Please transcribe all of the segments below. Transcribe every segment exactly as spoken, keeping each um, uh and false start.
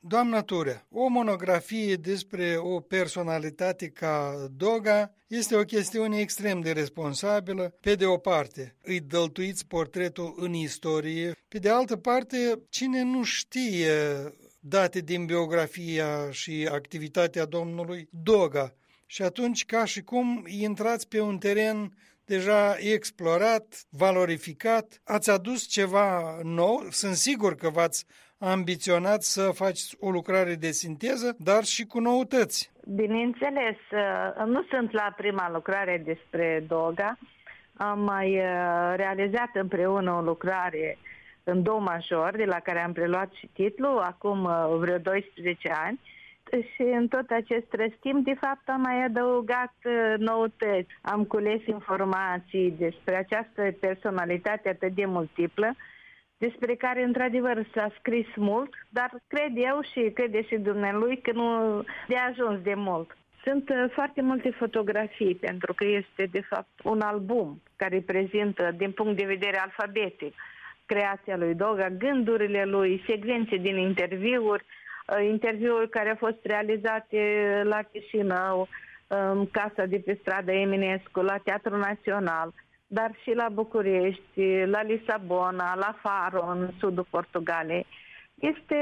Doamna Turea, o monografie despre o personalitate ca Doga este o chestiune extrem de responsabilă. Pe de o parte, îi dăltuiți portretul în istorie, pe de altă parte, cine nu știe date din biografia și activitatea domnului Doga. Și atunci, ca și cum intrați pe un teren deja explorat, valorificat, ați adus ceva nou, sunt sigur că v-ați ambiționat să faceți o lucrare de sinteză, dar și cu noutăți. Bineînțeles, nu sunt la prima lucrare despre Doga. Am mai realizat împreună o lucrare în do major, de la care am preluat și titlul, acum vreo doisprezece ani. Și în tot acest timp, de fapt, am mai adăugat noutăți. Am cules informații despre această personalitate atât de multiplă, despre care, într-adevăr, s-a scris mult, dar cred eu și crede și dumnealui că nu de ajuns de mult. Sunt foarte multe fotografii, pentru că este, de fapt, un album care prezintă, din punct de vedere alfabetic, creația lui Doga, gândurile lui, secvențe din interviuri, interviuri care au fost realizate la Chișinău, în Casa de pe stradă Eminescu, la Teatrul Național, dar și la București, la Lisabona, la Faro, în sudul Portugalei. Este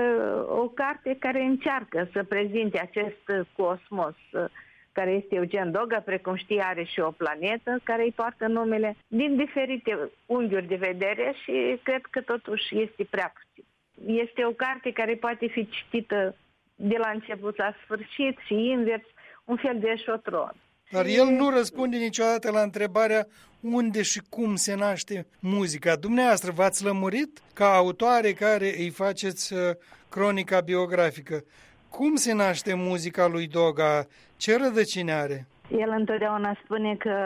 o carte care încearcă să prezinte acest cosmos care este Eugen Doga, precum știi, are și o planetă care îi poartă numele din diferite unghiuri de vedere și cred că totuși este prea puțin. Este o carte care poate fi citită de la început la sfârșit și invers, un fel de eșotron. Dar el nu răspunde niciodată la întrebarea unde și cum se naște muzica. Dumneavoastră v-ați lămurit ca autoare care îi faceți cronica biografică. Cum se naște muzica lui Doga? Ce rădăcini are? El întotdeauna spune că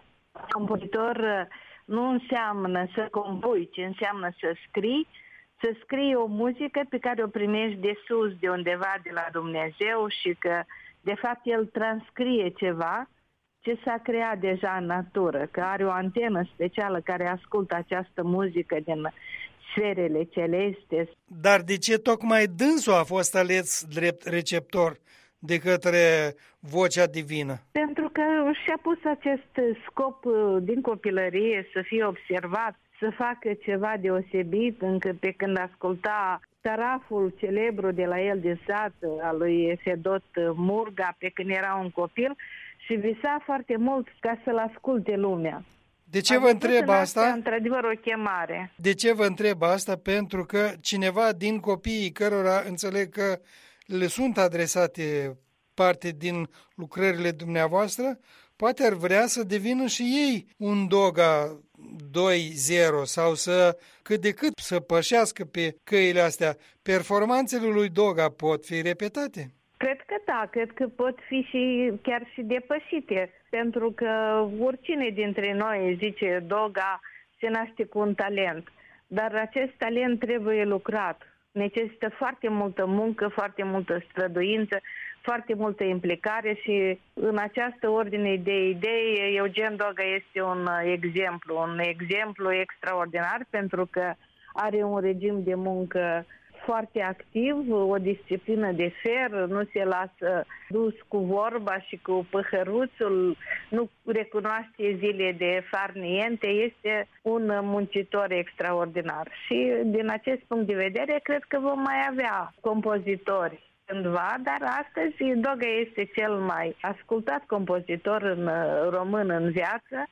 compozitor nu înseamnă să compui, ci înseamnă să scrii, să scrii o muzică pe care o primești de sus, de undeva, de la Dumnezeu și că, de fapt, el transcrie ceva ce s-a creat deja în natură, că are o antenă specială care ascultă această muzică din sferele celeste. Dar de ce tocmai dânsul a fost ales drept receptor de către vocea divină? Pentru că și-a pus acest scop din copilărie să fie observat, să facă ceva deosebit, încât pe când asculta taraful celebru de la el de sat, al lui Fedot Murga, pe când era un copil, și visa foarte mult ca să-l asculte lumea. De ce vă întreb asta? Într-adevăr, o chemare. De ce vă întreb asta? Pentru că cineva din copiii cărora înțeleg că le sunt adresate parte din lucrările dumneavoastră, poate ar vrea să devină și ei un Doga doi zero sau să cât de cât să pășească pe căile astea. Performanțele lui Doga pot fi repetate? Cred că da, cred că pot fi și chiar și depășite, pentru că oricine dintre noi, zice Doga, se naște cu un talent, dar acest talent trebuie lucrat. Necesită foarte multă muncă, foarte multă străduință, foarte multă implicare și în această ordine de idei, Eugen Doga este un exemplu, un exemplu extraordinar pentru că are un regim de muncă foarte activ, o disciplină de fer, nu se lasă dus cu vorba și cu păhăruțul, nu recunoaște zile de farniente, este un muncitor extraordinar. Și din acest punct de vedere, cred că vom mai avea compozitori cândva, dar astăzi Doga este cel mai ascultat compozitor în român în viață.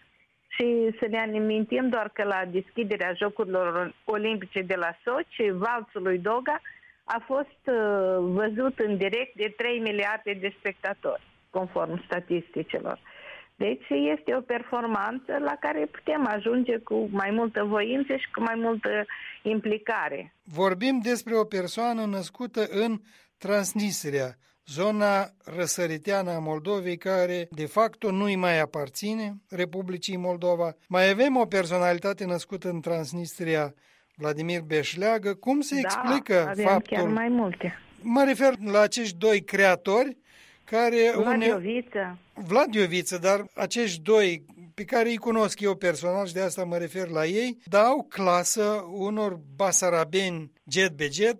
Și să ne amintim doar că la deschiderea Jocurilor Olimpice de la Sochi, valsul lui Doga a fost uh, văzut în direct de trei miliarde de spectatori, conform statisticilor. Deci este o performanță la care putem ajunge cu mai multă voință și cu mai multă implicare. Vorbim despre o persoană născută în Transnistria, zona răsăriteană a Moldovei, care de facto nu-i mai aparține Republicii Moldova. Mai avem o personalitate născută în Transnistria, Vladimir Beșleagă. Cum se da, explică avem faptul... chiar mai multe. Mă refer la acești doi creatori care... Vlad Ioviță. Vlad Ioviță, dar acești doi pe care îi cunosc eu personal și de asta mă refer la ei, dau clasă unor basarabeni jet be jet,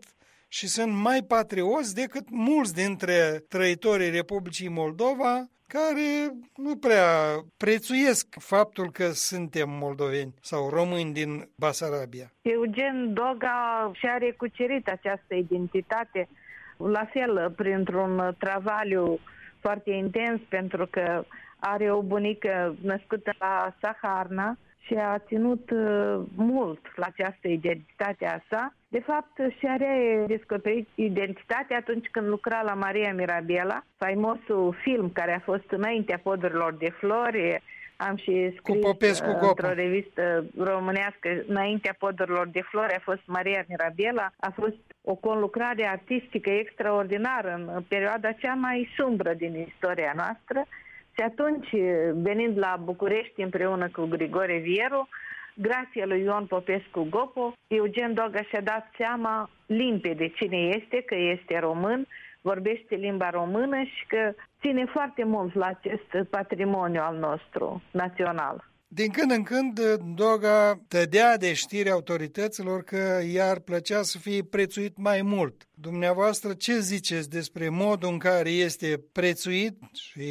și sunt mai patrioți decât mulți dintre trăitorii Republicii Moldova, care nu prea prețuiesc faptul că suntem moldoveni sau români din Basarabia. Eugen Doga și-a recucerit această identitate, la fel, printr-un travaliu foarte intens, pentru că are o bunică născută la Saharna și a ținut mult la această identitate a sa. De fapt, și-a redescoperit identitatea atunci când lucra la Maria Mirabela, faimosul film care a fost înaintea Podurilor de flori. Am și scris într-o revistă românească, înaintea Podurilor de flori a fost Maria Mirabela. A fost o conlucrare artistică extraordinară în perioada cea mai sumbră din istoria noastră. Și atunci, venind la București împreună cu Grigore Vieru, grație lui Ion Popescu Gopo, Eugen Doga și-a dat seama limpede cine este, că este român, vorbește limba română și că ține foarte mult la acest patrimoniu al nostru național. Din când în când, Doga tădea de știri autorităților că i-ar plăcea să fie prețuit mai mult. Dumneavoastră, ce ziceți despre modul în care este prețuit și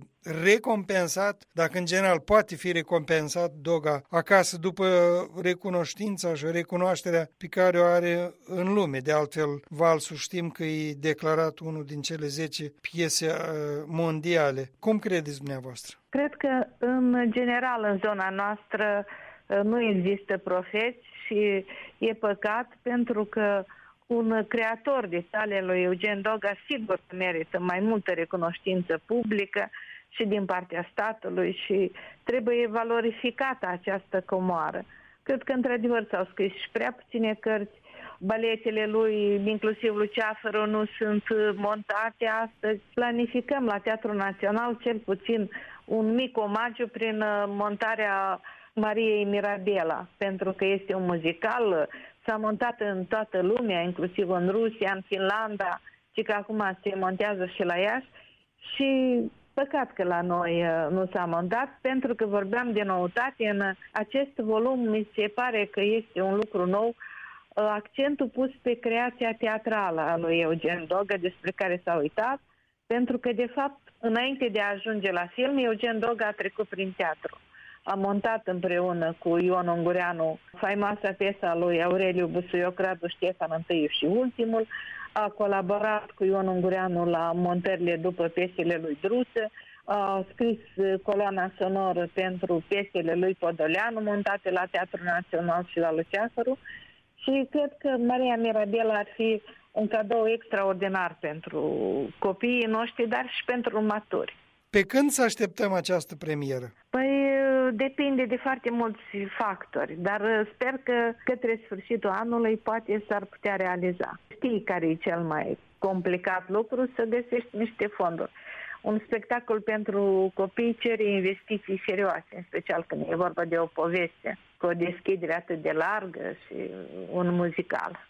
recompensat, dacă în general poate fi recompensat Doga acasă după recunoștința și recunoașterea pe care o are în lume? De altfel, valsul știm că e declarat unul din cele zece piese mondiale. Cum credeți dumneavoastră? Cred că, în general, în zona noastră nu există profeți și e păcat, pentru că un creator de tale lui Eugen Doga sigur merită mai multă recunoștință publică și din partea statului și trebuie valorificată această comoară. Cred că, într-adevăr, s-au scris și prea puține cărți. Baletele lui, inclusiv Luceafărul, nu sunt montate astăzi. Planificăm la Teatrul Național cel puțin un mic omagiu prin montarea Mariei Mirabela, pentru că este un muzical, s-a montat în toată lumea, inclusiv în Rusia, în Finlanda, și că acum se montează și la Iași. Și păcat că la noi nu s-a montat, pentru că vorbeam de noutate. În acest volum mi se pare că este un lucru nou, accentul pus pe creația teatrală a lui Eugen Doga, despre care s-a uitat, pentru că, de fapt, înainte de a ajunge la film, Eugen Doga a trecut prin teatru. A montat împreună cu Ion Ungureanu faimoasa piesa lui Aureliu Busuioc, Radu Ștefan I și Ultimul, a colaborat cu Ion Ungureanu la montările după piesele lui Drusă, a scris coloana sonoră pentru piesele lui Podoleanu, montate la Teatrul Național și la Luceafărul, și cred că Maria Mirabela ar fi un cadou extraordinar pentru copiii noștri, dar și pentru maturi. Pe când să așteptăm această premieră? Păi depinde de foarte mulți factori, dar sper că către sfârșitul anului poate s-ar putea realiza. Știi care e cel mai complicat lucru? Să găsești niște fonduri. Un spectacol pentru copii cere investiții serioase, în special când e vorba de o poveste cu o deschidere atât de largă și un muzical.